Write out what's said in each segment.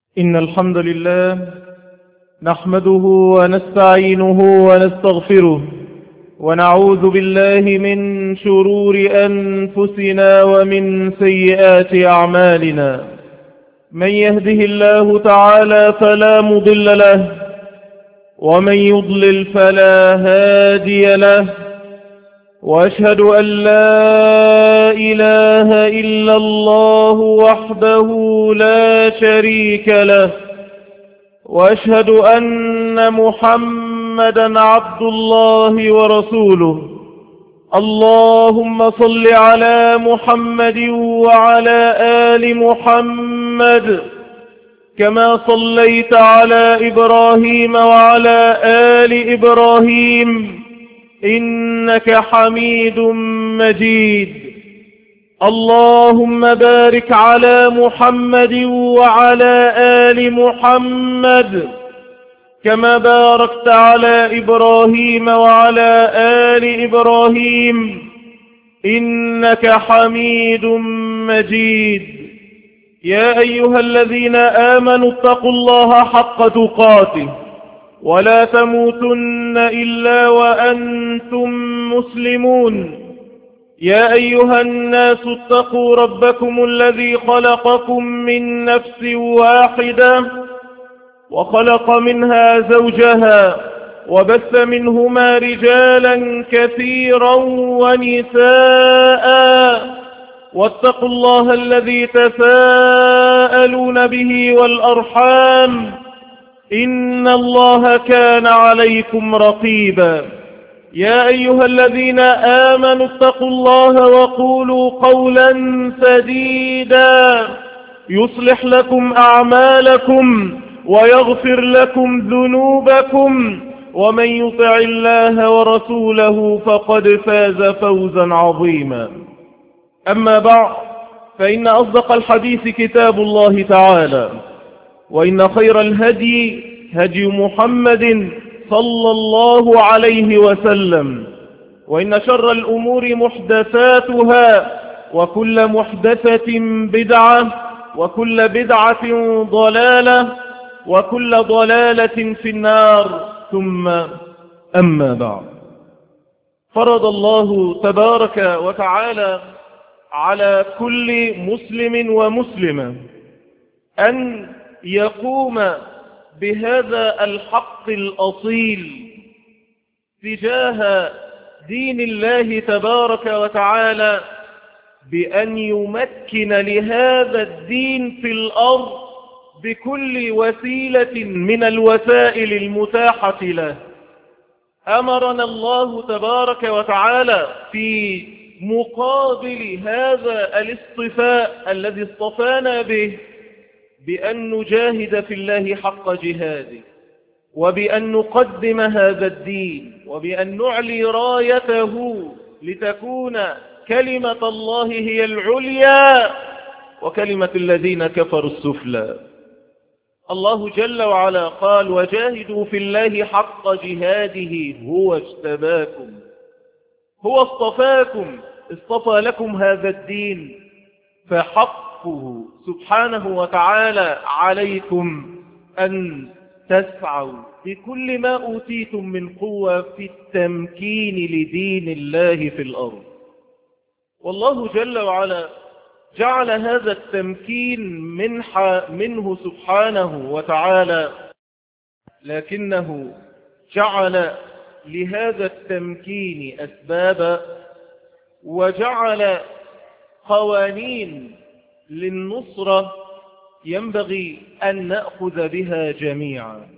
إن الحمد لله نحمده ونستعينه ونستغفره ونعوذ بالله من شرور أنفسنا ومن سيئات أعمالنا. من يهده الله تعالى فلا مضل له ومن يضلل فلا هادي له، وأشهد أن لا إله إلا الله وحده لا شريك له، وأشهد أن محمدا عبد الله ورسوله. اللهم صل على محمد وعلى آل محمد كما صليت على إبراهيم وعلى آل إبراهيم إنك حميد مجيد. اللهم بارك على محمد وعلى آل محمد كما باركت على إبراهيم وعلى آل إبراهيم إنك حميد مجيد. يا أيها الذين آمنوا اتقوا الله حق تقاته ولا تموتن إلا وأنتم مسلمون. يا أيها الناس اتقوا ربكم الذي خلقكم من نفس واحدة وخلق منها زوجها وبث منهما رجالا كثيرا ونساء، واتقوا الله الذي تساءلون به والأرحام إن الله كان عليكم رقيبا. يا أيها الذين آمنوا اتقوا الله وقولوا قولا سديدا يصلح لكم أعمالكم ويغفر لكم ذنوبكم، ومن يطع الله ورسوله فقد فاز فوزا عظيما. أما بعد، فإن أصدق الحديث كتاب الله تعالى، وإن خير الهدي هدي محمد صلى الله عليه وسلم، وإن شر الأمور محدثاتها، وكل محدثة بدعة، وكل بدعة ضلالة، وكل ضلالة في النار. ثم أما بعد، فرض الله تبارك وتعالى على كل مسلم ومسلمة أن يقوم بهذا الحق الأصيل تجاه دين الله تبارك وتعالى، بأن يمكن لهذا الدين في الأرض بكل وسيلة من الوسائل المتاحة له. أمرنا الله تبارك وتعالى في مقابل هذا الاصطفاء الذي اصطفانا به بأن نجاهد في الله حق جهاده، وبأن نقدم هذا الدين، وبأن نعلي رايته لتكون كلمة الله هي العليا وكلمة الذين كفروا السفلى. الله جل وعلا قال: وجاهدوا في الله حق جهاده هو اجتباكم. هو اصطفاكم، اصطفى لكم هذا الدين، فحقه سبحانه وتعالى عليكم أن تسعوا بكل ما أوتيتم من قوة في التمكين لدين الله في الأرض. والله جل وعلا جعل هذا التمكين منه سبحانه وتعالى، لكنه جعل لهذا التمكين أسبابا، وجعل قوانين للنصرة ينبغي أن نأخذ بها جميعا.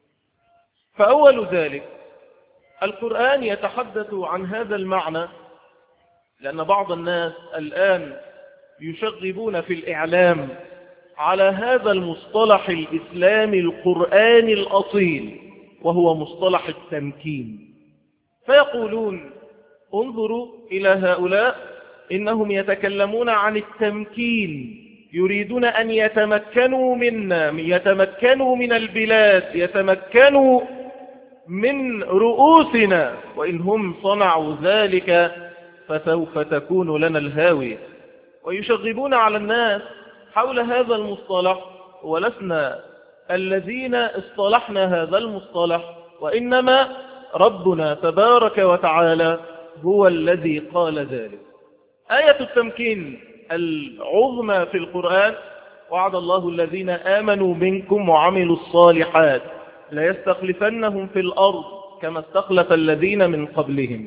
فأول ذلك القرآن يتحدث عن هذا المعنى، لأن بعض الناس الآن يشغبون في الإعلام على هذا المصطلح الإسلامي القرآني الأصيل، وهو مصطلح التمكين. فيقولون: انظروا إلى هؤلاء، إنهم يتكلمون عن التمكين، يريدون أن يتمكنوا منا، يتمكنوا من البلاد، يتمكنوا من رؤوسنا، وإن هم صنعوا ذلك فسوف تكون لنا الهاوية. ويشغبون على الناس حول هذا المصطلح ولسنا الذين اصطلحنا هذا المصطلح، وإنما ربنا تبارك وتعالى هو الذي قال ذلك. آية التمكين العظمى في القرآن: وعد الله الذين آمنوا منكم وعملوا الصالحات ليستخلفنهم في الأرض كما استخلف الذين من قبلهم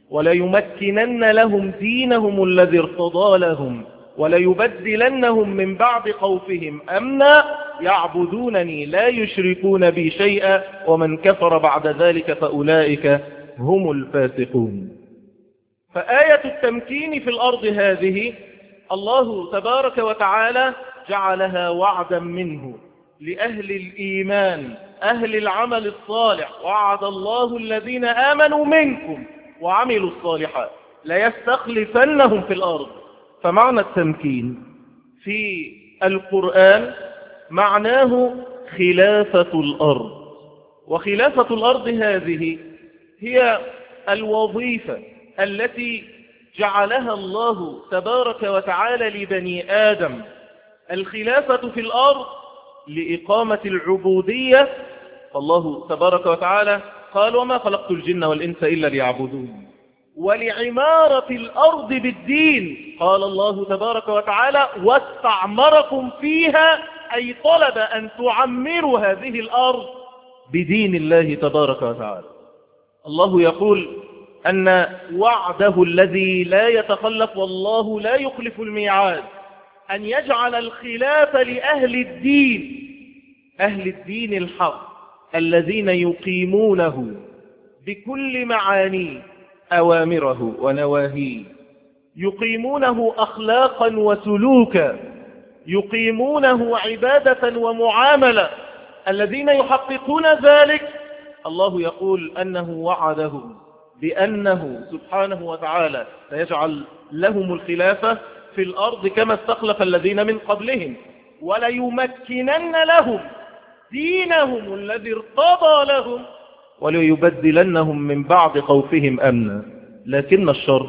وليمكنن لهم دينهم الذي ارتضى لهم وليبدلنهم من بعد خوفهم أمنا يعبدونني لا يشركون بي شيئا ومن كفر بعد ذلك فأولئك هم الفاسقون. فآية التمكين في الأرض هذه الله تبارك وتعالى جعلها وعدا منه لأهل الإيمان أهل العمل الصالح. وعد الله الذين آمنوا منكم وعملوا الصالحات ليستخلفنهم في الأرض. فمعنى التمكين في القرآن معناه خلافة الأرض، وخلافة الأرض هذه هي الوظيفة التي جعلها الله تبارك وتعالى لبني آدم. الخلافة في الأرض لإقامة العبودية. فالله تبارك وتعالى قال: وما خلقت الجن والإنس إلا ليعبدون. ولعمارة الأرض بالدين قال الله تبارك وتعالى: واستعمركم فيها، أي طلب أن تعمروا هذه الأرض بدين الله تبارك وتعالى. الله يقول أن وعده الذي لا يتخلف والله لا يخلف الميعاد أن يجعل الخلافة لأهل الدين، أهل الدين الحق الذين يقيمونه بكل معانيه أوامره ونواهيه، يقيمونه أخلاقا وسلوكا، يقيمونه عبادة ومعاملة. الذين يحققون ذلك الله يقول أنه وعدهم بأنه سبحانه وتعالى سيجعل لهم الخلافة في الأرض كما استخلف الذين من قبلهم وليمكنن لهم دينهم الذي ارتضى لهم وليبدلنهم من بعد خوفهم أمنا. لكن الشرط: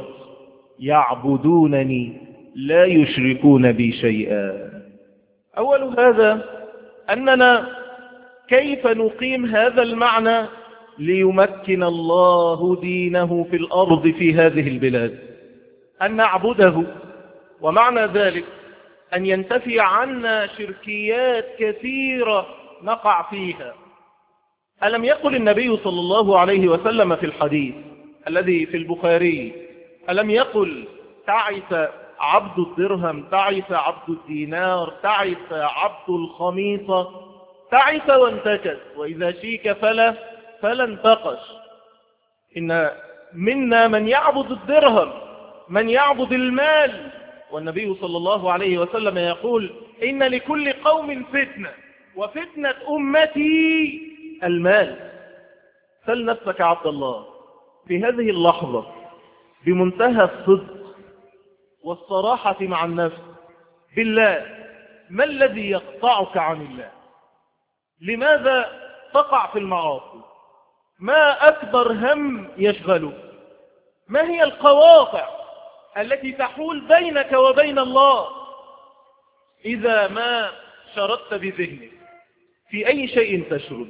يعبدونني لا يشركون بي شيئا. أول هذا أننا كيف نقيم هذا المعنى ليمكن الله دينه في الأرض في هذه البلاد؟ أن نعبده، ومعنى ذلك أن ينتفي عنا شركيات كثيرة نقع فيها. ألم يقل النبي صلى الله عليه وسلم في الحديث الذي في البخاري: ألم يقل تعس عبد الدرهم، تعس عبد الدينار، تعس عبد الخميصة، تعس وانتكس، وإذا شيك فلا انتقش. إن منا من يعبد الدرهم، من يعبد المال، والنبي صلى الله عليه وسلم يقول: إن لكل قوم فتنة وفتنة أمتي المال. سل نفسك عبد الله في هذه اللحظة بمنتهى الصدق والصراحة مع النفس: بالله ما الذي يقطعك عن الله؟ لماذا تقع في المعاصي؟ ما أكبر هم يشغلك؟ ما هي القواطع التي تحول بينك وبين الله؟ إذا ما شردت بذهنك في أي شيء تشرد،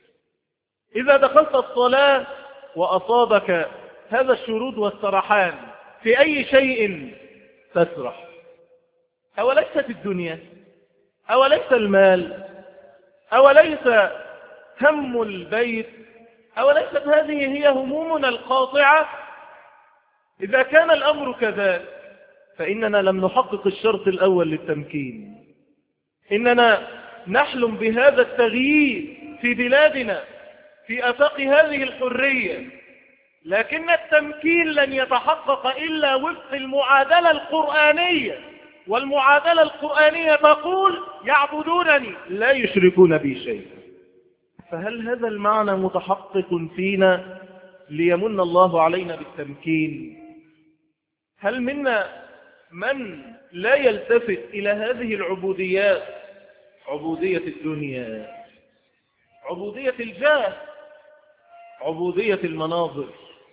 إذا دخلت الصلاة وأصابك هذا الشرود والسرحان في أي شيء تسرح؟ أوليست الدنيا؟ أوليس المال؟ أوليس هم البيت؟ أوليست هذه هي همومنا القاطعة؟ إذا كان الأمر كذلك فإننا لم نحقق الشرط الأول للتمكين. إننا نحلم بهذا التغيير في بلادنا في آفاق هذه الحرية، لكن التمكين لن يتحقق إلا وفق المعادلة القرآنية، والمعادلة القرآنية تقول: يعبدونني لا يشركون بي شيئا. فهل هذا المعنى متحقق فينا ليمن الله علينا بالتمكين؟ هل منا من لا يلتفت إلى هذه العبوديات؟ عبودية الدنيا، عبودية الجاه، عبودية المناظر،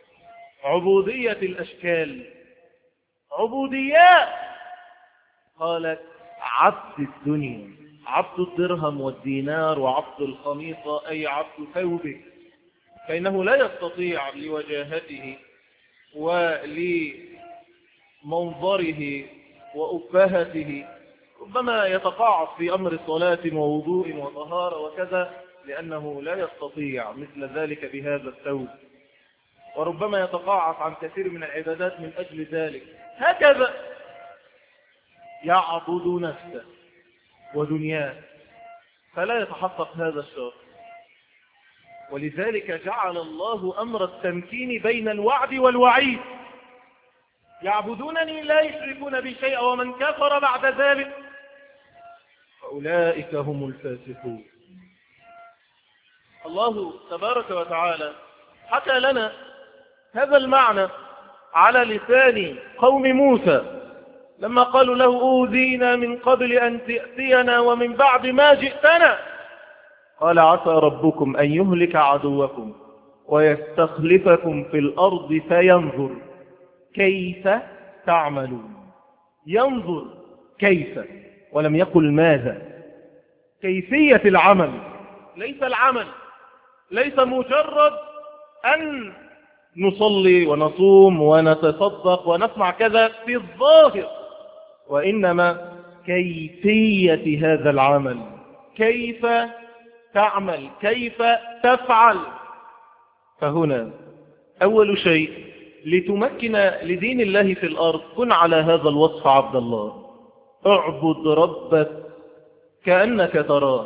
عبودية الأشكال، عبوديات. قالت: عبد الدنيا، عبد الدرهم والدينار وعبد الخميصة أي عبد ثوبه، فإنه لا يستطيع لوجاهته ولمنظره وأبهته، ربما يتقاعد في أمر صلاة ووضوء وطهارة وكذا لأنه لا يستطيع مثل ذلك بهذا الثوب، وربما يتقاعد عن كثير من العبادات من أجل ذلك. هكذا يعبد نفسه ودنياه فلا يتحقق هذا الشرط. ولذلك جعل الله أمر التمكين بين الوعد والوعيد. يعبدونني لا يشركون بي شيئا ومن كفر بعد ذلك فأولئك هم الفاسقون. الله تبارك وتعالى حكى لنا هذا المعنى على لسان قوم موسى لما قالوا له أوذينا من قبل أن تأتينا ومن بعد ما جئتنا، قال عسى ربكم أن يهلك عدوكم ويستخلفكم في الأرض فينظر كيف تعملون. ينظر كيف، ولم يقل ماذا. كيفية العمل، ليس العمل ليس مجرد أن نصلي ونصوم ونتصدق ونسمع كذا في الظاهر، وإنما كيفية هذا العمل، كيف تعمل، كيف تفعل. فهنا أول شيء لتمكن لدين الله في الأرض كن على هذا الوصف عبد الله. اعبد ربك كأنك تراه،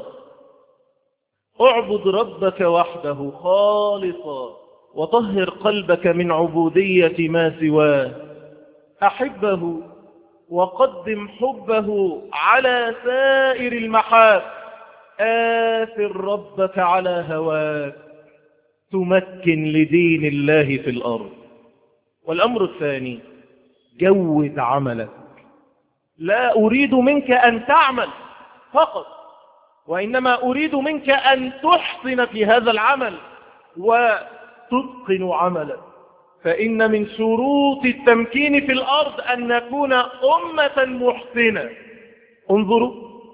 اعبد ربك وحده خالصا وطهر قلبك من عبودية ما سواه، أحبه وقدم حبه على سائر المحاب، آثر ربك على هواك، تمكن لدين الله في الأرض. والأمر الثاني جود عملك. لا أريد منك أن تعمل فقط، وإنما أريد منك أن تحسن في هذا العمل وتتقن عملك. فإن من شروط التمكين في الأرض أن نكون أمة محسنة. انظروا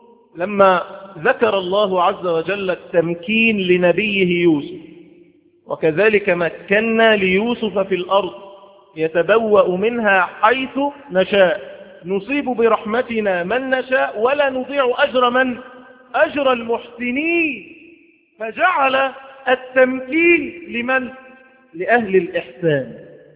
لما ذكر الله عز وجل التمكين لنبيه يوسف، وكذلك مكنا ليوسف في الأرض يتبوأ منها حيث نشاء، نصيب برحمتنا من نشاء ولا نضيع أجر من؟ أجر المحسنين. فجعل التمكين لمن؟ لأهل الإحسان.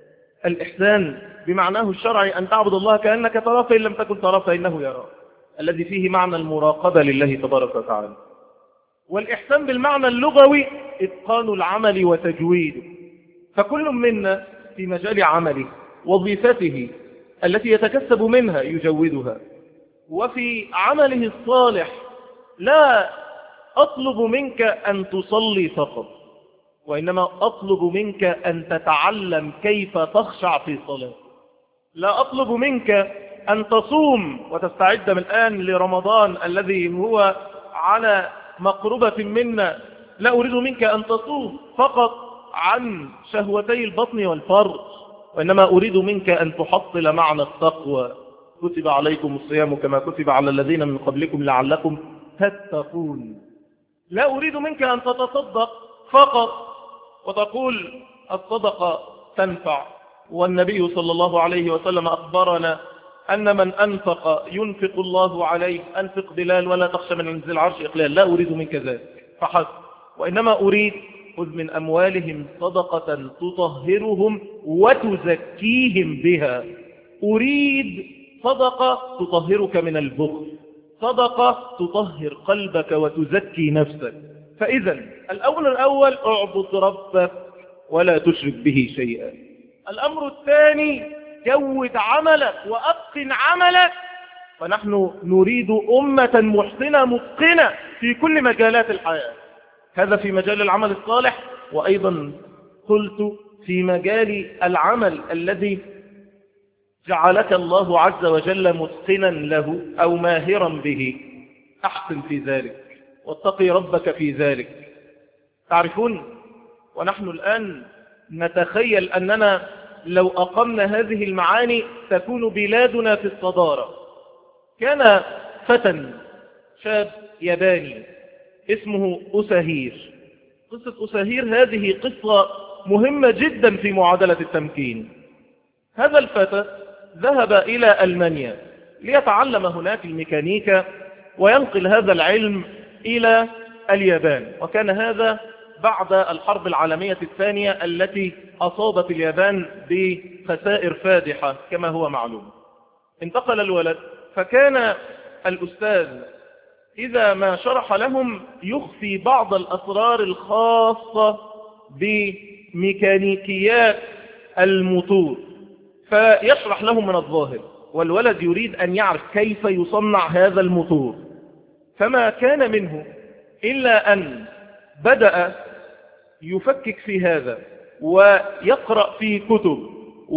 الإحسان بمعناه الشرعي أن تعبد الله كأنك تراه، فإن لم تكن تراه فإنه يراه، الذي فيه معنى المراقبة لله تبارك وتعالى. والإحسان بالمعنى اللغوي إتقان العمل وتجويده. فكل منا في مجال عمله وظيفته التي يتكسب منها يجودها، وفي عمله الصالح لا أطلب منك أن تصلي فقط، وإنما أطلب منك أن تتعلم كيف تخشع في صلاة. لا أطلب منك أن تصوم وتستعد من الآن لرمضان الذي هو على مقربة منا. لا أريد منك أن تصوم فقط عن شهوتي البطن والفرج، وإنما أريد منك أن تحصل معنى التقوى. كتب عليكم الصيام كما كتب على الذين من قبلكم لعلكم تتقون. لا أريد منك أن تتصدق فقط وتقول الصدقة تنفع، والنبي صلى الله عليه وسلم أخبرنا أن من أنفق ينفق الله عليه. أنفق بلال ولا تخشى من عند العرش إقلال. لا أريد منك ذلك فحسب، وإنما أريد خذ من أموالهم صدقة تطهرهم وتزكيهم بها. أريد صدقة تطهرك من البخل، صدقة تطهر قلبك وتزكي نفسك. فإذا الأول اعبد ربك ولا تشرك به شيئا. الأمر الثاني جود عملك وأتقن عملك. فنحن نريد أمة محسنة متقنة في كل مجالات الحياة. هذا في مجال العمل الصالح، وأيضا قلت في مجال العمل الذي جعلك الله عز وجل متقنا له أو ماهرا به. أحسن في ذلك واتقي ربك في ذلك. تعرفون ونحن الآن نتخيل أننا لو أقمنا هذه المعاني تكون بلادنا في الصدارة. كان فتى شاب ياباني اسمه أساهير. قصة أساهير هذه قصة مهمة جدا في معادلة التمكين. هذا الفتى ذهب إلى ألمانيا ليتعلم هناك الميكانيكا وينقل هذا العلم إلى اليابان، وكان هذا بعد الحرب العالمية الثانية التي أصابت اليابان بخسائر فادحة كما هو معلوم. انتقل الولد، فكان الأستاذ إذا ما شرح لهم يخفي بعض الأسرار الخاصة بميكانيكيات الموتور، فيشرح لهم من الظاهر، والولد يريد أن يعرف كيف يصنع هذا الموتور. فما كان منه إلا أن بدأ يفكك في هذا ويقرأ في كتب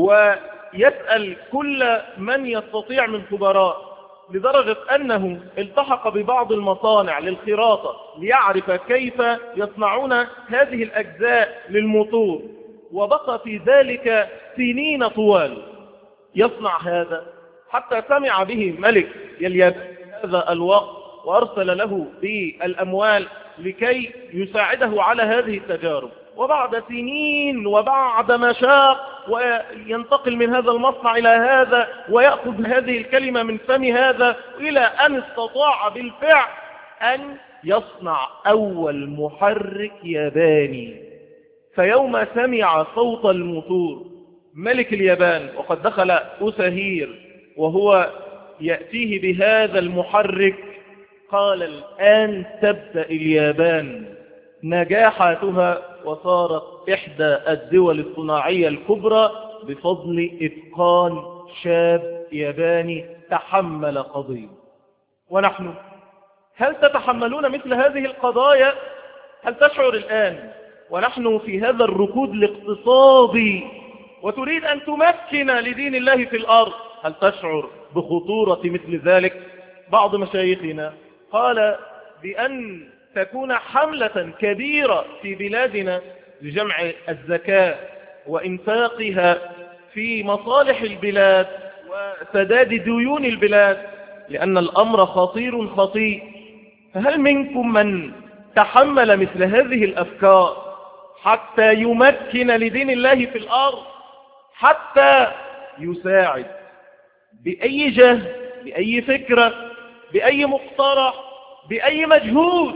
ويسأل كل من يستطيع من خبراء، لدرجة أنه التحق ببعض المصانع للخراطة ليعرف كيف يصنعون هذه الأجزاء للموتور، وبقى في ذلك سنين طوال يصنع هذا، حتى سمع به ملك اليابان هذا الوقت وأرسل له بالأموال لكي يساعده على هذه التجارب. وبعد سنين وبعد مشاق وينتقل من هذا المصنع إلى هذا ويأخذ هذه الكلمة من فم هذا، إلى أن استطاع بالفعل أن يصنع أول محرك ياباني. فيوم سمع صوت الموتور ملك اليابان، وقد دخل أساهير وهو يأتيه بهذا المحرك، قال الآن تبدأ اليابان نجاحاتها وصارت إحدى الدول الصناعية الكبرى بفضل إتقان شاب ياباني تحمل قضية. ونحن هل تتحملون مثل هذه القضايا؟ هل تشعر الآن ونحن في هذا الركود الاقتصادي وتريد أن تمكن لدين الله في الأرض، هل تشعر بخطورة مثل ذلك؟ بعض مشايخنا قال بأن تكون حملة كبيرة في بلادنا لجمع الزكاة وإنفاقها في مصالح البلاد وسداد ديون البلاد، لأن الأمر خطير خطير. فهل منكم من تحمل مثل هذه الأفكار حتى يمكن لدين الله في الأرض، حتى يساعد بأي جهد، بأي فكرة، بأي مقترح، بأي مجهود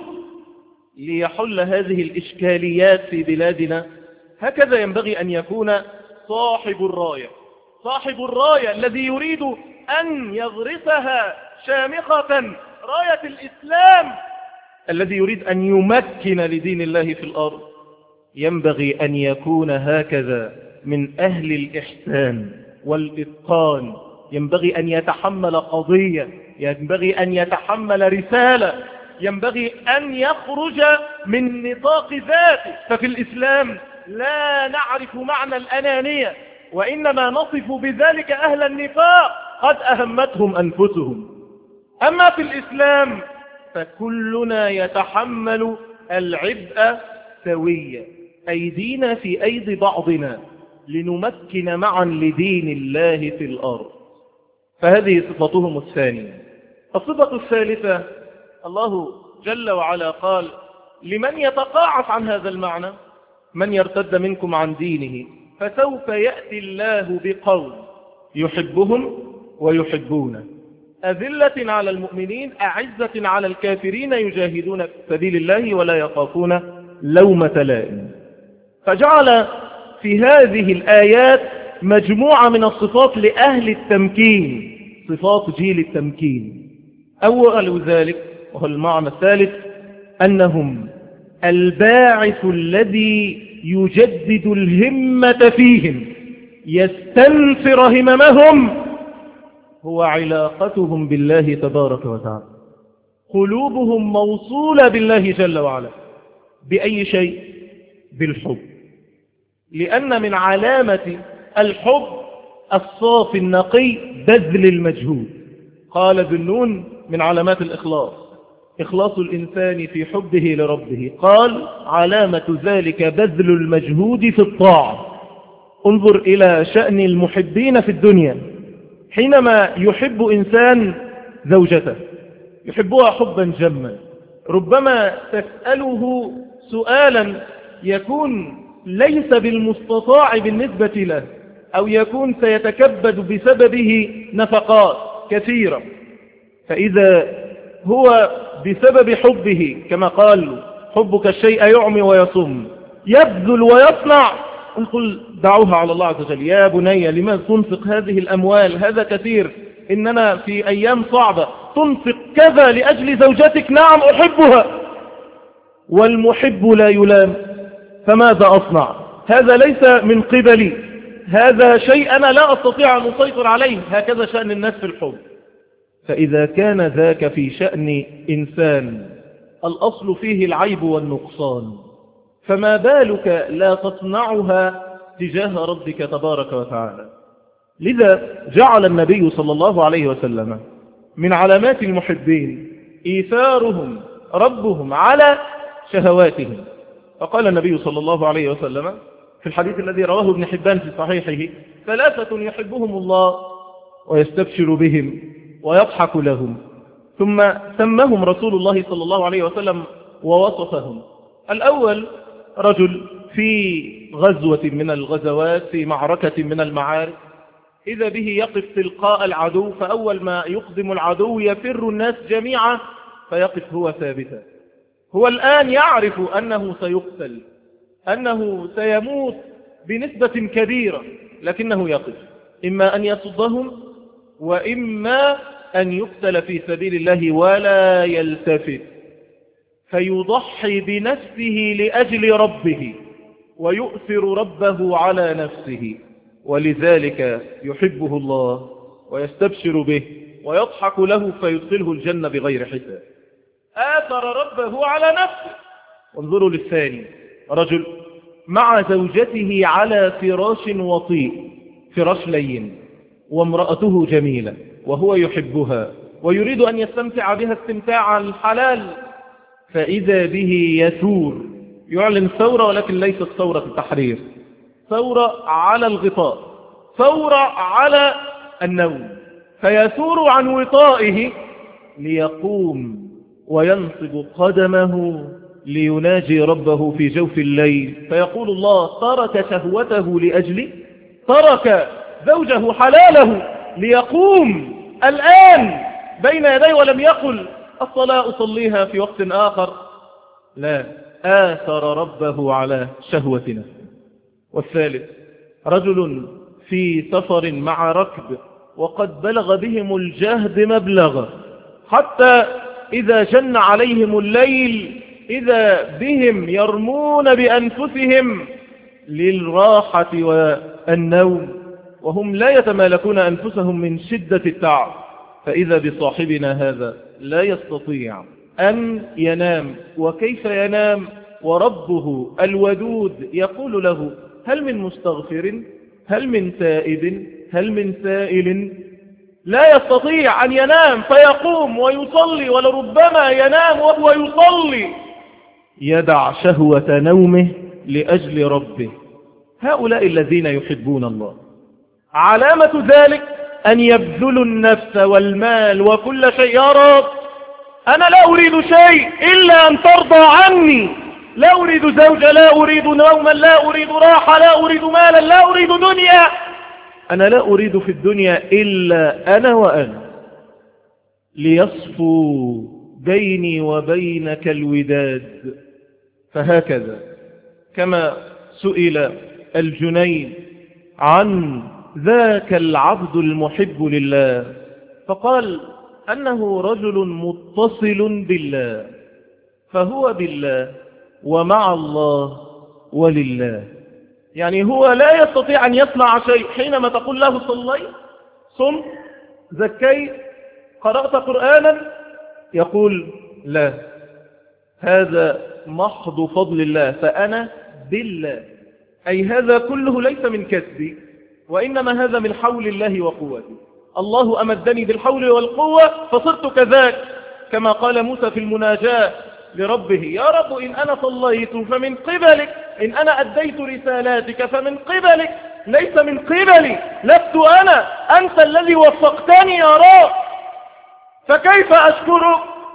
ليحل هذه الإشكاليات في بلادنا؟ هكذا ينبغي أن يكون صاحب الراية، صاحب الراية الذي يريد أن يغرسها شامخة راية الإسلام، الذي يريد أن يمكن لدين الله في الأرض، ينبغي أن يكون هكذا من أهل الإحسان والإتقان. ينبغي أن يتحمل قضية، ينبغي أن يتحمل رسالة، ينبغي أن يخرج من نطاق ذاته. ففي الإسلام لا نعرف معنى الأنانية، وإنما نصف بذلك أهل النفاق قد أهمتهم أنفسهم. أما في الإسلام فكلنا يتحمل العبء سويا، أيدينا في أيدي بعضنا لنمكن معا لدين الله في الأرض. فهذه صفتهم الثانية. الصفة الثالثة، الله جل وعلا قال لمن يتقاعس عن هذا المعنى: من يرتد منكم عن دينه فسوف يأتي الله بقوم يحبهم ويحبونه، أذلة على المؤمنين أعزة على الكافرين يجاهدون في سبيل الله ولا يخافون لومة لائم. فجعل في هذه الآيات مجموعة من الصفات لأهل التمكين، صفات جيل التمكين. أول ذلك وهو المعنى الثالث أنهم الباعث الذي يجدد الهمة فيهم، يستنفر هممهم، هو علاقتهم بالله تبارك وتعالى. قلوبهم موصولة بالله جل وعلا. بأي شيء؟ بالحب. لأن من علامة الحب الصافي النقي بذل المجهود. قال ذو النون من علامات الإخلاص، إخلاص الإنسان في حبه لربه. قال علامة ذلك بذل المجهود في الطاعة. انظر إلى شأن المحبين في الدنيا، حينما يحب إنسان زوجته يحبها حبا جما، ربما تسأله سؤالا يكون ليس بالمستطاع بالنسبة له، أو يكون سيتكبد بسببه نفقات كثيرة، فإذا هو بسبب حبه كما قال حبك الشيء يعمي ويصم يبذل ويصنع، نقول دعوها على الله عز وجل. يا بني لماذا تنفق هذه الأموال؟ هذا كثير، إننا في أيام صعبة، تنفق كذا لأجل زوجتك. نعم أحبها، والمحب لا يلام، فماذا أصنع؟ هذا ليس من قبلي، هذا شيء أنا لا أستطيع أن أسيطر عليه. هكذا شأن الناس في الحب. فإذا كان ذاك في شأن إنسان الأصل فيه العيب والنقصان، فما بالك لا تصنعها تجاه ربك تبارك وتعالى. لذا جعل النبي صلى الله عليه وسلم من علامات المحبين إيثارهم ربهم على شهواتهم. فقال النبي صلى الله عليه وسلم في الحديث الذي رواه ابن حبان في صحيحه: 3 يحبهم الله ويستبشر بهم ويضحك لهم. ثم سمهم رسول الله صلى الله عليه وسلم ووصفهم. الأول رجل في غزوة من الغزوات، في معركة من المعارك، إذا به يقف تلقاء العدو، فأول ما يقدم العدو يفر الناس جميعا، فيقف هو ثابتا. هو الآن يعرف أنه سيقتل، أنه سيموت بنسبة كبيرة، لكنه يقف، إما أن يصدهم وإما أن يقتل في سبيل الله ولا يلتفت، فيضحي بنفسه لأجل ربه ويؤثر ربه على نفسه. ولذلك يحبه الله ويستبشر به ويضحك له فيدخله الجنة بغير حساب. آثر ربه على نفسه. وانظروا للثاني، رجل مع زوجته على فراش وطيء، فراش لين، وامرأته جميلة، وهو يحبها ويريد أن يستمتع بها استمتاع الحلال، فإذا به يثور، يعلن ثورة، ولكن ليست ثورة التحرير، ثورة على الغطاء، ثورة على النوم، فيثور عن وطائه ليقوم وينصب قدمه ليناجي ربه في جوف الليل، فيقول الله: ترك شهوته لأجلي، ترك زوجه حلاله ليقوم الآن بين يدي، ولم يقل الصلاة أصليها في وقت آخر، لا، آثر ربه على شهوة نفسه. والثالث رجل في سفر مع ركب، وقد بلغ بهم الجهد مبلغه، حتى إذا جن عليهم الليل إذا بهم يرمون بأنفسهم للراحة والنوم، وهم لا يتمالكون أنفسهم من شدة التعب، فإذا بصاحبنا هذا لا يستطيع أن ينام. وكيف ينام وربه الودود يقول له: هل من مستغفر؟ هل من تائب؟ هل من سائل؟ لا يستطيع أن ينام، فيقوم ويصلي، ولربما ينام وهو يصلي، يدع شهوة نومه لأجل ربه. هؤلاء الذين يحبون الله، علامة ذلك أن يبذلوا النفس والمال وكل شيء. يا رب، أنا لا أريد شيء إلا أن ترضى عني، لا أريد زوجة، لا أريد نوما، لا أريد راحة، لا أريد مالا، لا أريد دنيا، أنا لا أريد في الدنيا إلا أنا وأنا، ليصفو بيني وبينك الوداد. فهكذا كما سئل الجنيد عن ذاك العبد المحب لله، فقال أنه رجل متصل بالله، فهو بالله ومع الله ولله. يعني هو لا يستطيع أن يصنع شيء. حينما تقول له: صليت، صمت، زكيت، قرأت قرآنا، يقول: لا، هذا محض فضل الله، فأنا بالله. أي هذا كله ليس من كسبي، وإنما هذا من حول الله وقوته. الله أمدني بالحول والقوة فصرت كذاك، كما قال موسى في المناجاة لربه: يا رب، إن أنا صليت فمن قبلك، إن أنا أديت رسالاتك فمن قبلك، ليس من قبلي، لست أنا، أنت الذي وفقتني يا رب، فكيف أشكرك؟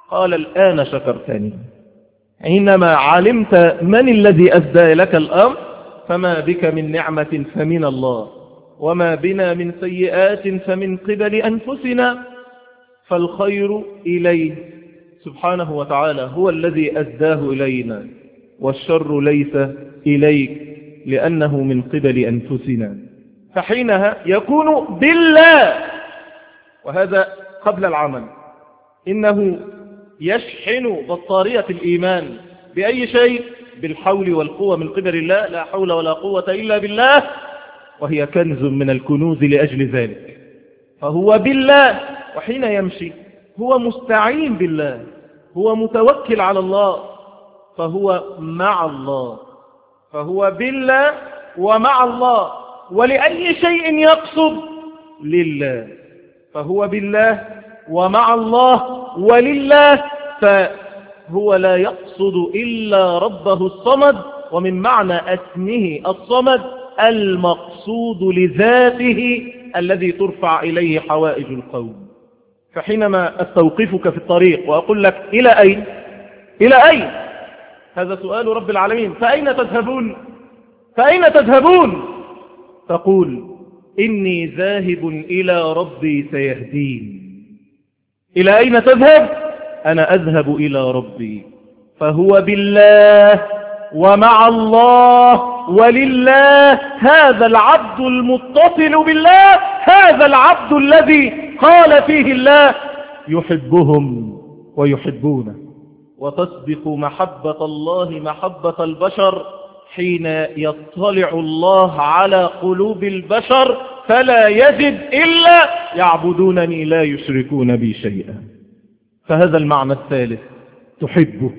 قال الآن شكرتني. حينما علمت من الذي أسدى لك الأمر فما بك من نعمة فمن الله، وما بنا من سيئات فمن قبل أنفسنا، فالخير إليه سبحانه وتعالى هو الذي أسداه إلينا، والشر ليس إليك لأنه من قبل أنفسنا. فحينها يكون بالله، وهذا قبل العمل. إنه يشحن بطارية الإيمان بأي شيء؟ بالحول والقوة من قبل الله، لا حول ولا قوة إلا بالله، وهي كنز من الكنوز لأجل ذلك. فهو بالله، وحين يمشي هو مستعين بالله، هو متوكل على الله، فهو مع الله، فهو بالله ومع الله. ولأي شيء يقصد؟ لله، فهو بالله ومع الله ولله، فهو لا يقصد إلا ربه الصمد. ومن معنى اسمه الصمد المقصود لذاته الذي ترفع إليه حوائج القوم. فحينما أستوقفك في الطريق وأقول لك إلى أين؟ إلى أين؟ هذا سؤال رب العالمين. فأين تذهبون؟ فأين تذهبون؟ تقول إني ذاهب إلى ربي سيهدين. إلى أين تذهب؟ أنا أذهب إلى ربي. فهو بالله ومع الله ولله. هذا العبد المتصل بالله، هذا العبد الذي قال فيه الله يحبهم ويحبونه. وتسبق محبة الله محبة البشر حين يطلع الله على قلوب البشر فلا يجد إلا يعبدونني لا يشركون بي شيئا. فهذا المعنى الثالث، تحبه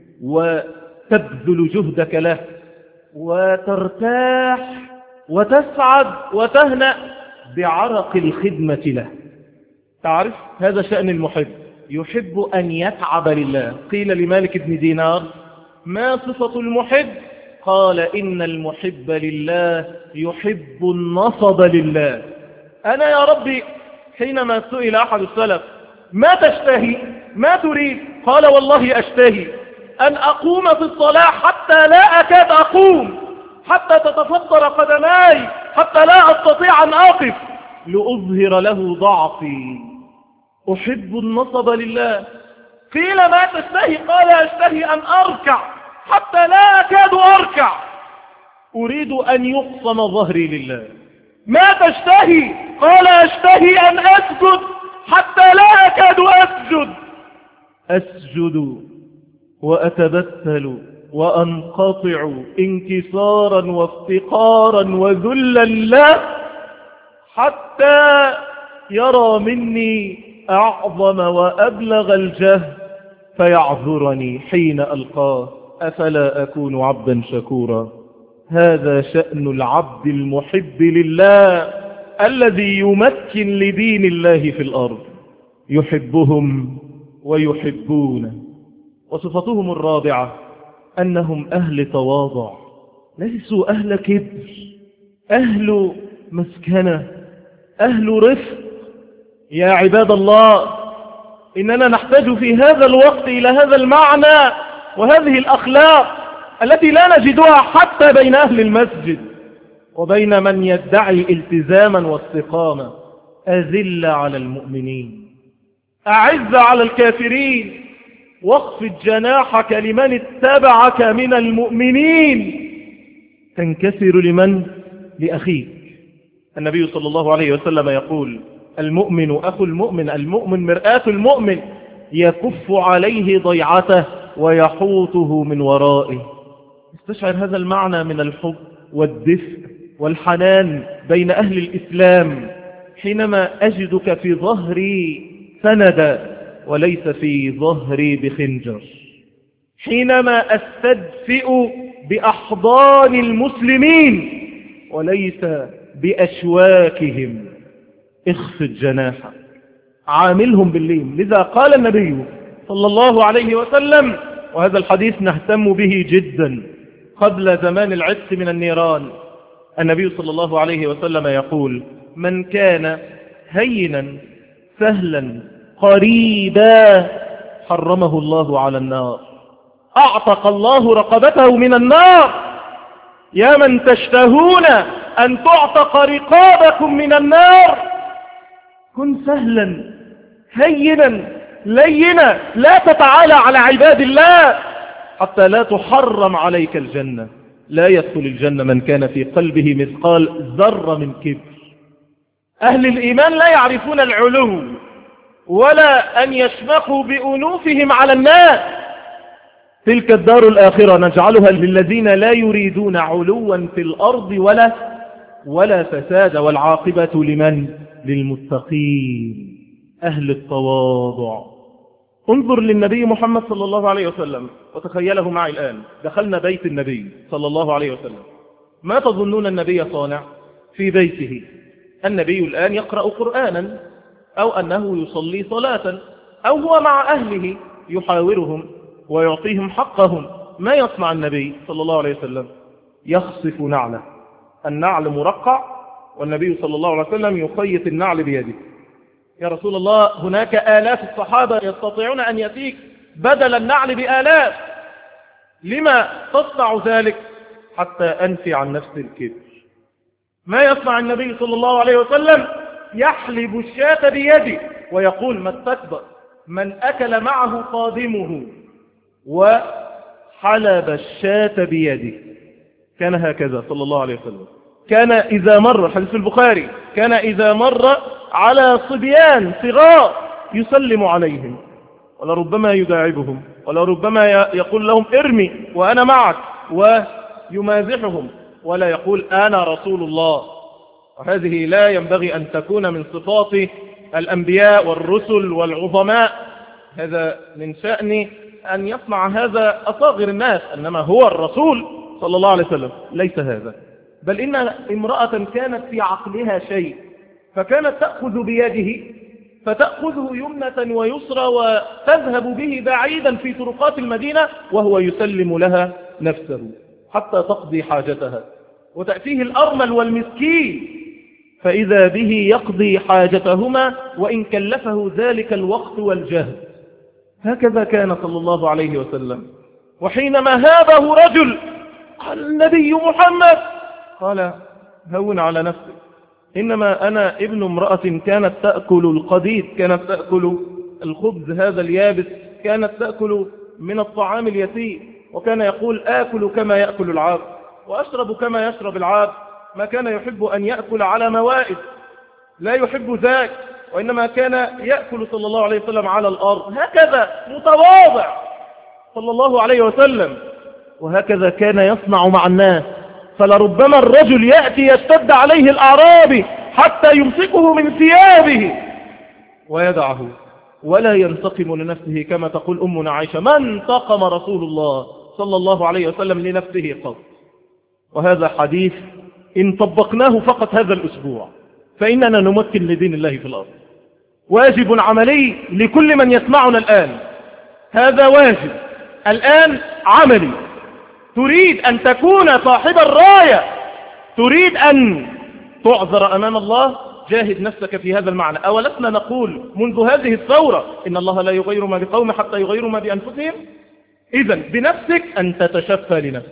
وتبذل جهدك له وترتاح وتسعد وتهنأ بعرق الخدمة له. تعرف هذا شأن المحب، يحب أن يتعب لله. قيل لمالك بن دينار ما صفة المحب؟ قال إن المحب لله يحب النصب لله. أنا يا ربي حينما سئل أحد السلف ما تشتهي؟ ما تريد؟ قال والله أشتهي أن أقوم في الصلاة حتى لا أكاد أقوم، حتى تتفطر قدماي، حتى لا أستطيع أن أقف لأظهر له ضعفي. أحب النصب لله. قيل ما تشتهي؟ قال أشتهي أن أركع حتى لا أكاد أركع. أريد أن يقسم ظهري لله. ما تشتهي؟ قال أشتهي أن أسجد حتى لا أكاد أسجد. أسجد وأتبتل وأنقطع انكسارا وافتقارا وذلا له حتى يرى مني أعظم وأبلغ الجهد فيعذرني حين ألقاه. أفلا أكون عبدا شكورا؟ هذا شأن العبد المحب لله الذي يمكن لدين الله في الأرض، يحبهم ويحبونه. وصفتهم الرابعة أنهم أهل تواضع، ليسوا أهل كبر، أهل مسكنة، أهل رفق. يا عباد الله، إننا نحتاج في هذا الوقت إلى هذا المعنى وهذه الأخلاق التي لا نجدها حتى بين أهل المسجد وبين من يدعي التزاما واستقامة. أذل على المؤمنين، أعز على الكافرين، واخفض جناحك لمن اتبعك من المؤمنين. تنكسر لمن؟ لأخيك. النبي صلى الله عليه وسلم يقول المؤمن أخو المؤمن، المؤمن مرآة المؤمن، يكف عليه ضيعته ويحوطه من ورائه. استشعر هذا المعنى من الحب والدفء والحنان بين أهل الإسلام حينما أجدك في ظهري سندا وليس في ظهري بخنجر، حينما أستدفئ بأحضان المسلمين وليس بأشواكهم. اخفض جناحك، عاملهم باللين. لذا قال النبي صلى الله عليه وسلم، وهذا الحديث نهتم به جدا قبل زمان العتق من النيران، النبي صلى الله عليه وسلم يقول من كان هينا سهلا قريبا حرمه الله على النار، أعتق الله رقبته من النار. يا من تشتهون أن تعتق رقابكم من النار، كن سهلا هينا لينا، لا تتعالى على عباد الله حتى لا تحرم عليك الجنة. لا يدخل الجنة من كان في قلبه مثقال ذرة من كبر. أهل الإيمان لا يعرفون العلو ولا أن يشمخوا بأنوفهم على الناس. تلك الدار الآخرة نجعلها للذين لا يريدون علوا في الأرض ولا فساد، والعاقبة لمن؟ للمتقين أهل التواضع. انظر للنبي محمد صلى الله عليه وسلم وتخيله معي الآن. دخلنا بيت النبي صلى الله عليه وسلم، ما تظنون النبي صانع في بيته؟ النبي الآن يقرأ قرآنا، أو أنه يصلي صلاة، أو هو مع أهله يحاورهم ويعطيهم حقهم. ما يصنع النبي صلى الله عليه وسلم؟ يخصف نعله. النعل مرقع والنبي صلى الله عليه وسلم يخيط النعل بيده. يا رسول الله هناك آلاف الصحابة يستطيعون أن يأتيك بدل النعل بآلاف، لما تصنع ذلك؟ حتى أنفي عن نفس الكبر. ما يصنع النبي صلى الله عليه وسلم؟ يحلب الشاة بيده ويقول ما استكبر من أكل معه قادمه، وحلب الشاة بيده. كان هكذا صلى الله عليه وسلم. كان إذا مر، حديث البخاري، كان إذا مر على صبيان صغار يسلم عليهم، ولربما يداعبهم، ولربما يقول لهم ارمي وأنا معك، ويمازحهم، ولا يقول أنا رسول الله. وهذه لا ينبغي أن تكون من صفات الأنبياء والرسل والعظماء. هذا من شأن أن يصنع هذا أصاغر الناس، إنما هو الرسول صلى الله عليه وسلم ليس هذا. بل إن امرأة كانت في عقلها شيء، فكانت تأخذ بيده فتأخذه يمنة ويسرى وتذهب به بعيدا في طرقات المدينة، وهو يسلم لها نفسه حتى تقضي حاجتها. وتأتيه الأرمل والمسكين فإذا به يقضي حاجتهما وإن كلفه ذلك الوقت والجهد. هكذا كان صلى الله عليه وسلم. وحينما هابه رجل قال النبي محمد، قال هون على نفسك، إنما أنا ابن امرأة كانت تأكل القديد، كانت تأكل الخبز هذا اليابس، كانت تأكل من الطعام اليسير، وكان يقول آكل كما يأكل العاب وأشرب كما يشرب العاب. ما كان يحب أن يأكل على موائد، لا يحب ذاك، وإنما كان يأكل صلى الله عليه وسلم على الأرض. هكذا متواضع صلى الله عليه وسلم، وهكذا كان يصنع مع الناس. فلربما الرجل يأتي يشتد عليه الأعرابي حتى يمسكه من ثيابه ويدعه، ولا ينتقم لنفسه كما تقول أمنا عائشة ما انتقم رسول الله صلى الله عليه وسلم لنفسه قط. وهذا حديث إن طبقناه فقط هذا الأسبوع فإننا نمكن لدين الله في الأرض. واجب عملي لكل من يسمعنا الآن، هذا واجب الآن عملي. تريد أن تكون صاحب الراية، تريد أن تعذر أمام الله، جاهد نفسك في هذا المعنى. أولسنا نقول منذ هذه الثورة إن الله لا يغير ما بقوم حتى يغيروا ما بأنفسهم؟ إذن بنفسك أن تتشفى لنفسك،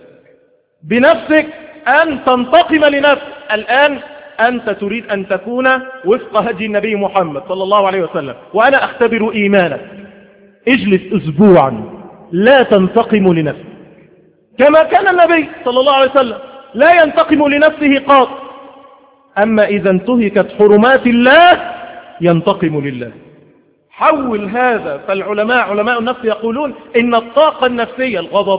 بنفسك أن تنتقم لنفسك. الآن أنت تريد أن تكون وفق هدي النبي محمد صلى الله عليه وسلم، وأنا أختبر إيمانك. اجلس أسبوعا لا تنتقم لنفسك كما كان النبي صلى الله عليه وسلم لا ينتقم لنفسه قط. أما إذا انتهكت حرمات الله ينتقم لله. حول هذا. علماء النفس يقولون إن الطاقة النفسية الغضب،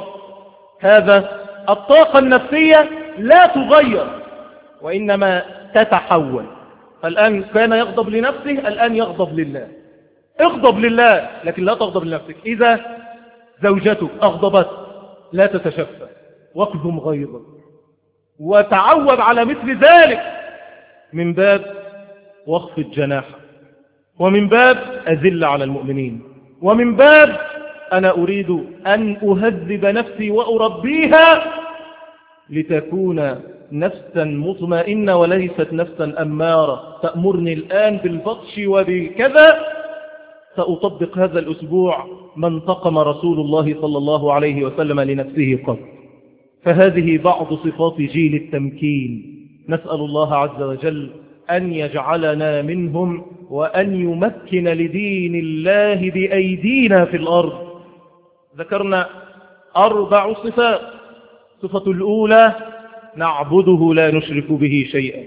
هذا الطاقة النفسية لا تغير وإنما تتحول. الآن كان يغضب لنفسه، الآن يغضب لله. اغضب لله لكن لا تغضب لنفسك. إذا زوجتك أغضبت لا تتشفى، واكظم غيظك وتعود على مثل ذلك من باب وخفض جناحك، ومن باب أذل على المؤمنين، ومن باب أنا أريد أن أهذب نفسي وأربيها لتكون نفسا مطمئنة وليست نفسا أمارة تأمرني الآن بالبطش وبكذا. سأطبق هذا الأسبوع ما انتقم رسول الله صلى الله عليه وسلم لنفسه قط. فهذه بعض صفات جيل التمكين. نسأل الله عز وجل أن يجعلنا منهم وأن يمكن لدين الله بأيدينا في الأرض. ذكرنا 4 صفات. صفة الأولى: نعبده لا نشرك به شيئا،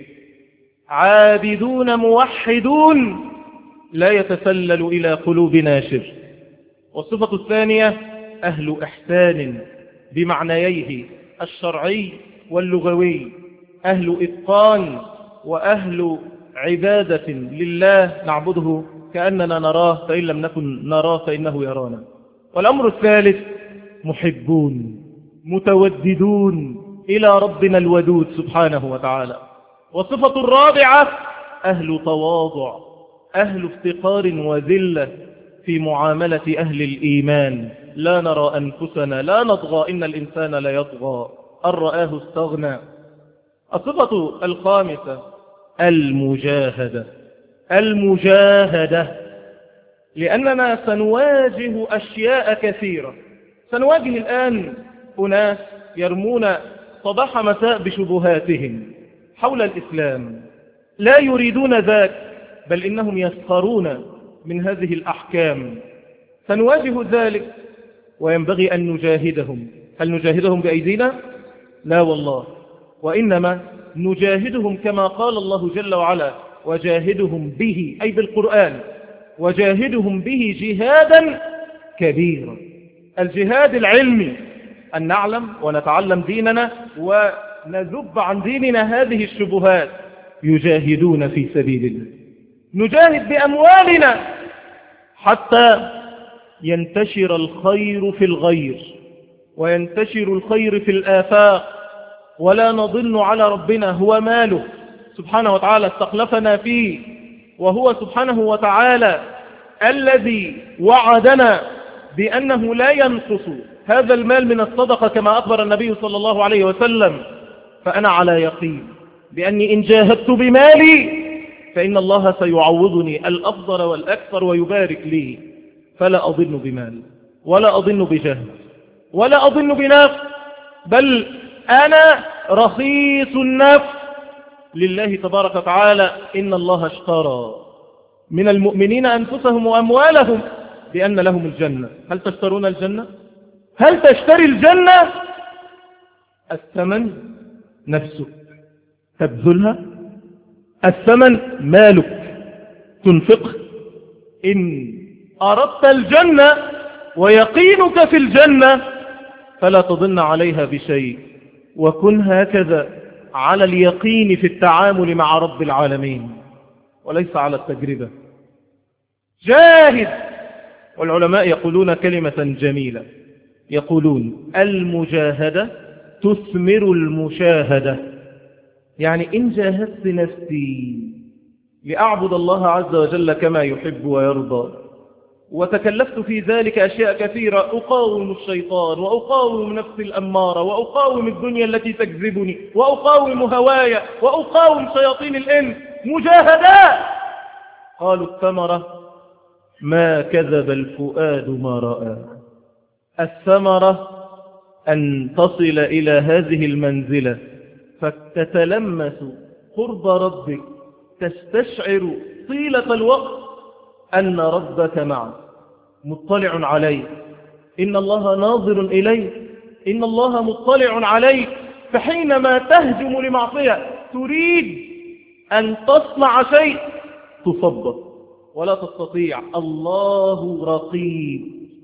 عابدون موحدون لا يتسلل إلى قلوبنا شرك. والصفة الثانية: أهل إحسان بمعنييه الشرعي واللغوي، أهل إتقان وأهل عبادة لله نعبده كأننا نراه، فإن لم نكن نراه فإنه يرانا. والأمر الثالث: محبون متوددون إلى ربنا الودود سبحانه وتعالى. والصفة الرابعة: أهل تواضع، أهل افتقار وذلة في معاملة أهل الإيمان. لا نرى أنفسنا لا نطغى، إن الإنسان لا يطغى أن رآه استغنى. الصفة الخامسة: المجاهدة. المجاهدة لأننا سنواجه أشياء كثيرة. سنواجه الآن أناس يرمون صباح مساء بشبهاتهم حول الإسلام، لا يريدون ذاك، بل إنهم يسخرون من هذه الأحكام. سنواجه ذلك وينبغي أن نجاهدهم. هل نجاهدهم بأيدينا؟ لا والله، وإنما نجاهدهم كما قال الله جل وعلا: وجاهدهم به، أي بالقرآن، وجاهدهم به جهادا كبيرا. الجهاد العلمي، أن نعلم ونتعلم ديننا ونذب عن ديننا هذه الشبهات. يجاهدون في سبيل الله، نجاهد بأموالنا حتى ينتشر الخير في الغير وينتشر الخير في الآفاق، ولا نظن على ربنا. هو ماله سبحانه وتعالى استخلفنا فيه، وهو سبحانه وتعالى الذي وعدنا بأنه لا ينقص هذا المال من الصدقة كما أخبر النبي صلى الله عليه وسلم. فأنا على يقين بأني إن جاهدت بمالي فإن الله سيعوضني الأفضل والأكثر ويبارك لي. فلا أظن بمال ولا أظن بجهد ولا أظن بنفس، بل أنا رخيص النفس لله تبارك وتعالى. إن الله اشترى من المؤمنين أنفسهم وأموالهم بأن لهم الجنة. هل تشترون الجنة؟ هل تشتري الجنة؟ الثمن نفسك تبذلها، الثمن مالك تنفقه. إن أردت الجنة ويقينك في الجنة فلا تظن عليها بشيء، وكن هكذا على اليقين في التعامل مع رب العالمين وليس على التجربة. جاهد. والعلماء يقولون كلمة جميلة، يقولون: المجاهدة تثمر المشاهدة. يعني إن جاهدت نفسي لأعبد الله عز وجل كما يحب ويرضى، وتكلفت في ذلك أشياء كثيرة، أقاوم الشيطان وأقاوم نفسي الأمارة وأقاوم الدنيا التي تكذبني وأقاوم هوايا وأقاوم شياطين الإنس، مجاهدات. قالوا: الثمرة ما كذب الفؤاد ما رأى. الثمرة أن تصل إلى هذه المنزلة فتتلمس قرب ربك، تستشعر طيلة الوقت أن ربك معك مطلع عليك، إن الله ناظر إليك، إن الله مطلع عليك. فحينما تهجم لمعصية تريد أن تصنع شيء تصبر ولا تستطيع. الله رقيب،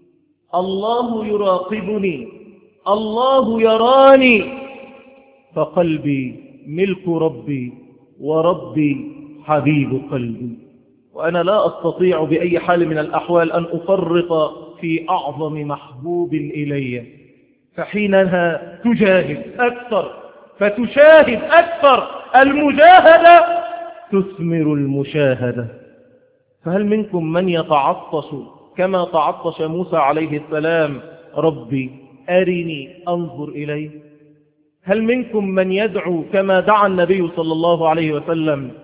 الله يراقبني، الله يراني، فقلبي ملك ربي وربي حبيب قلبي. وأنا لا أستطيع بأي حال من الأحوال أن أفرط في أعظم محبوب إلي. فحينها تجاهد أكثر فتشاهد أكثر. المجاهدة تثمر المشاهدة. فهل منكم من يتعطش كما تعطش موسى عليه السلام: ربي أرني أنظر إليه؟ هل منكم من يدعو كما دعا النبي صلى الله عليه وسلم: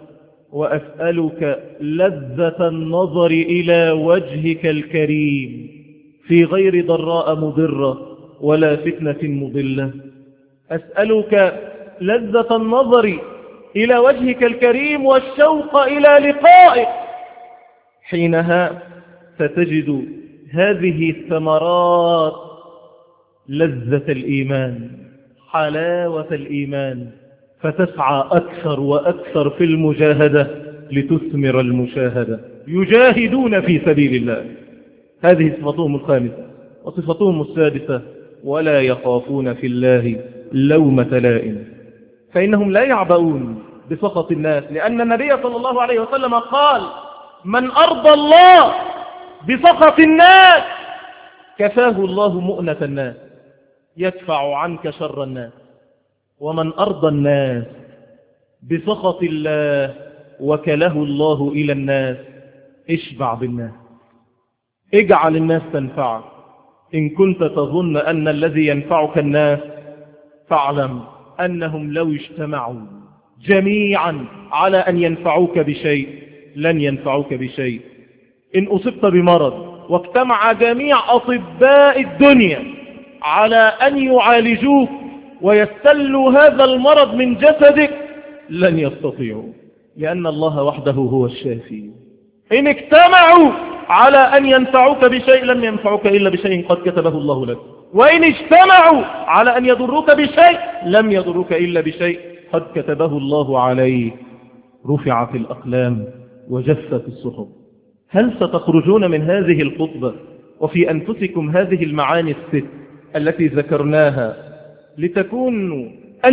وأسألك لذة النظر إلى وجهك الكريم في غير ضراء مضرة ولا فتنة مضلة. أسألك لذة النظر إلى وجهك الكريم والشوق إلى لقائك. حينها ستجد هذه الثمرات: لذة الإيمان، حلاوة الإيمان، فتسعى أكثر وأكثر في المجاهدة لتثمر المشاهدة. يجاهدون في سبيل الله، هذه صفتهم الخامسة. وصفتهم السادسة: ولا يخافون في الله لومة لائم، فإنهم لا يعبؤون بسخط الناس، لأن النبي صلى الله عليه وسلم قال: من أرضى الله بسخط الناس كفاه الله مؤنة الناس، يدفع عنك شر الناس. ومن أرضى الناس بسخط الله وكله الله إلى الناس، اشبع بالناس، اجعل الناس تنفعك. إن كنت تظن أن الذي ينفعك الناس، فاعلم أنهم لو اجتمعوا جميعا على أن ينفعوك بشيء لن ينفعوك بشيء. إن أصبت بمرض واجتمع جميع أطباء الدنيا على أن يعالجوك ويستلوا هذا المرض من جسدك، لن يستطيعوا، لأن الله وحده هو الشافي. إن اجتمعوا على أن ينفعوك بشيء لم ينفعوك إلا بشيء قد كتبه الله لك، وإن اجتمعوا على أن يضروك بشيء لم يضروك إلا بشيء قد كتبه الله عليك. رفعت الأقلام وجفت الصحف. هل ستخرجون من هذه الخطبة وفي أنفسكم هذه المعاني الست التي ذكرناها لتكونوا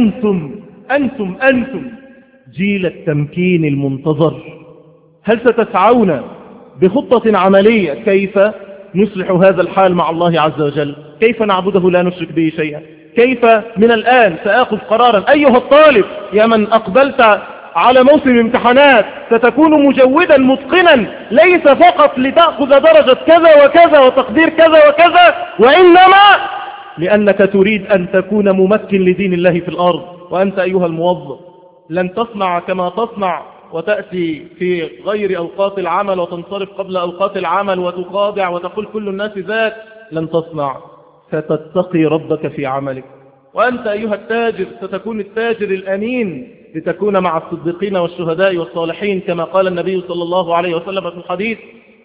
أنتم جيل التمكين المنتظر؟ هل ستسعون بخطة عملية كيف نصلح هذا الحال مع الله عز وجل؟ كيف نعبده لا نشرك به شيئا؟ كيف من الآن سأخذ قرارا أيها الطالب يا من أقبلت على موسم امتحانات ستكون مجودا متقنا، ليس فقط لتأخذ درجة كذا وكذا وتقدير كذا وكذا، وإنما لأنك تريد أن تكون ممكن لدين الله في الأرض. وأنت أيها الموظف لن تصنع كما تصنع وتأتي في غير أوقات العمل وتنصرف قبل أوقات العمل وتخاضع وتقول كل الناس ذات، لن تصنع، ستتقي ربك في عملك. وأنت أيها التاجر ستكون التاجر الأمين لتكون مع الصديقين والشهداء والصالحين كما قال النبي صلى الله عليه وسلم في الحديث.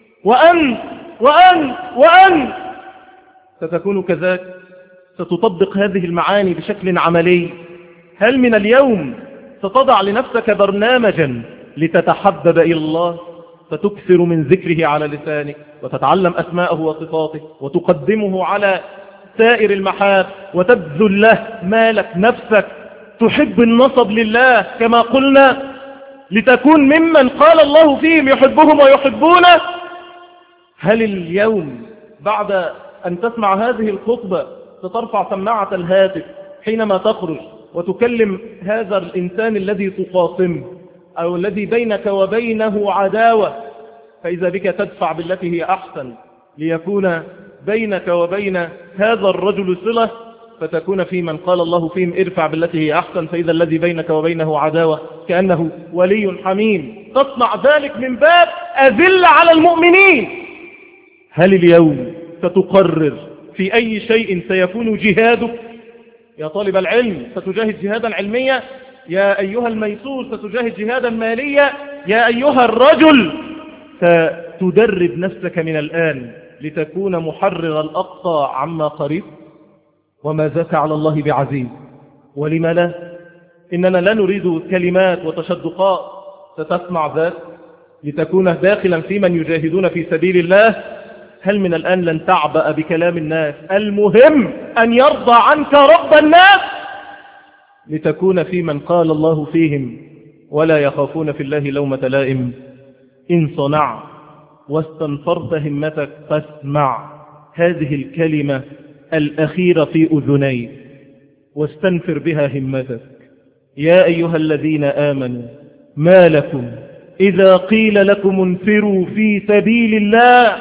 وأنت ستكون كذلك، ستطبق هذه المعاني بشكل عملي. هل من اليوم ستضع لنفسك برنامجا لتتحبب إلى الله، فتكثر من ذكره على لسانك وتتعلم أسماءه وصفاته وتقدمه على سائر المحاب وتبذل له مالك نفسك، تحب النصب لله كما قلنا، لتكون ممن قال الله فيهم يحبهم ويحبونه؟ هل اليوم بعد أن تسمع هذه الخطبة سترفع سماعة الهاتف حينما تخرج وتكلم هذا الإنسان الذي تخاصمه أو الذي بينك وبينه عداوة، فإذا بك تدفع بالتي هي أحسن ليكون بينك وبين هذا الرجل صلة، فتكون في من قال الله فيهم ارفع بالتي هي أحسن، فإذا الذي بينك وبينه عداوة كأنه ولي حميم. تصنع ذلك من باب أذل على المؤمنين. هل اليوم ستقرر في أي شيء سيكون جهادك؟ يا طالب العلم ستجاهد جهادا علميا، يا أيها الميسور ستجاهد جهادا ماليا، يا أيها الرجل ستدرب نفسك من الآن لتكون محرر الأقصى عما قريب. وما ذاك على الله بعزيز. ولم لا؟ إننا لا نريد كلمات وتشدقات، ستسمع ذات لتكون داخلا في من يجاهدون في سبيل الله. هل من الآن لن تعبأ بكلام الناس؟ المهم أن يرضى عنك رب الناس لتكون في من قال الله فيهم ولا يخافون في الله لومة لائم. إن صنعت واستنفرت همتك فاسمع هذه الكلمة الأخيرة في أذنيك واستنفر بها همتك. يا أيها الذين آمنوا ما لكم إذا قيل لكم انفروا في سبيل الله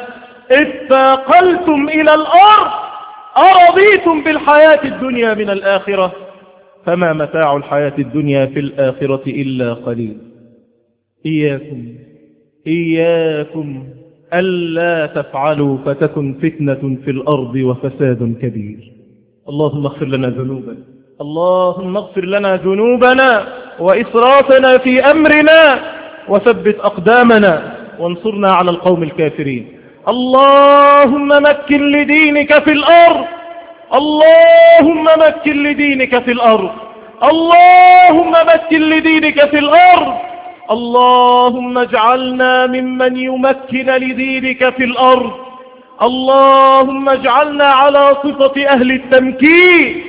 اثاقلتم إلى الأرض أرضيتم بالحياة الدنيا من الآخرة فما متاع الحياة الدنيا في الآخرة إلا قليل. إياكم ألا تفعلوا فتكن فتنة في الأرض وفساد كبير. اللهم اغفر لنا ذنوبنا، اللهم اغفر لنا ذنوبنا وإسرافنا في أمرنا، وثبت أقدامنا وانصرنا على القوم الكافرين. اللهم مكن لدينك في الأرض، اللهم مكن لدينك في الأرض، اللهم مكن لدينك في الأرض. اللهم اجعلنا ممن يمكن لدينك في الأرض. اللهم اجعلنا على صفة أهل التمكين.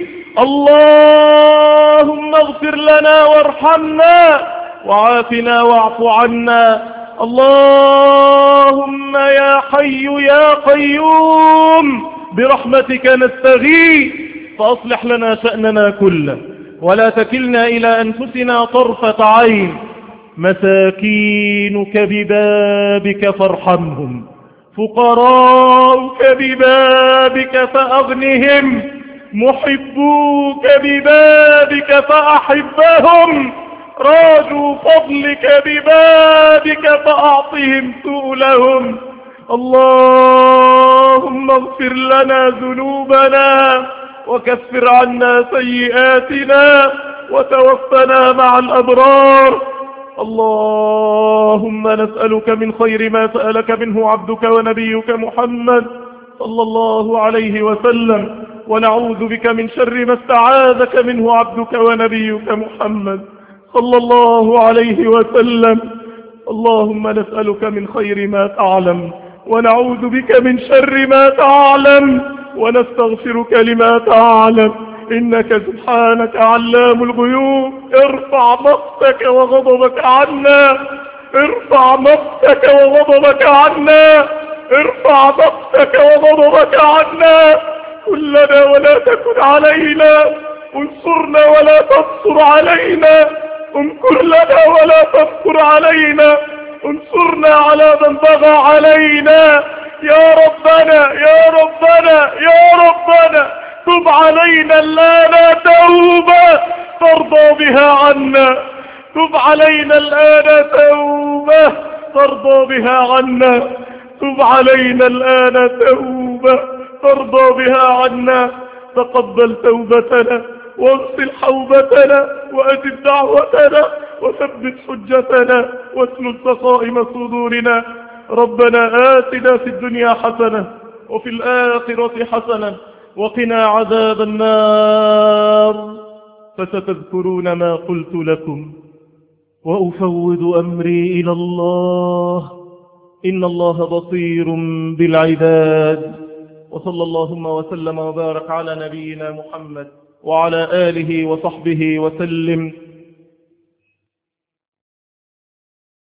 اللهم اغفر لنا وارحمنا وعافنا واعف عنا. اللهم يا حي يا قيوم برحمتك نستغيث، فأصلح لنا شأننا كله ولا تكلنا إلى أنفسنا طرفة عين. مساكينك ببابك فارحمهم، فقراؤك ببابك فأغنهم، محبوك ببابك فأحبهم، راجوا فضلك ببابك فأعطهم سؤلهم. اللهم اغفر لنا ذنوبنا وكفر عنا سيئاتنا وتوفنا مع الأبرار. اللهم نسألك من خير ما سألك منه عبدك ونبيك محمد صلى الله عليه وسلم، ونعوذ بك من شر ما استعاذك منه عبدك ونبيك محمد صلى الله عليه وسلم. اللهم نسألك من خير ما تعلم ونعوذ بك من شر ما تعلم ونستغفرك لما تعلم، إنك سبحانك علام الغيوب. ارفع مقتك وغضبك عنا، ارفع مقتك وغضبك عنا، ارفع مقتك وغضبك عنا. كلنا ولا تكن علينا، انصرنا ولا تنصر علينا، انكر لنا ولا تنكر علينا، انصرنا على من بغى علينا. يا ربنا يا ربنا يا ربنا تب علينا الآن توبة ترضى بها عنا، تب علينا الآن توبة ترضى بها عنا، تب علينا الآن توبة ترضى بها عنا. تقبل توبتنا واغسل حوبتنا وأجب دعوتنا وثبت حجتنا واسلل سقائم صدورنا. ربنا آتنا في الدنيا حسنة وفي الآخرة حسنة وقنا عذاب النار. فستذكرون ما قلت لكم وأفوض أمري إلى الله، إن الله بصير بالعباد. وصلى اللهم وسلم وبارك على نبينا محمد وعلى آله وصحبه وسلم.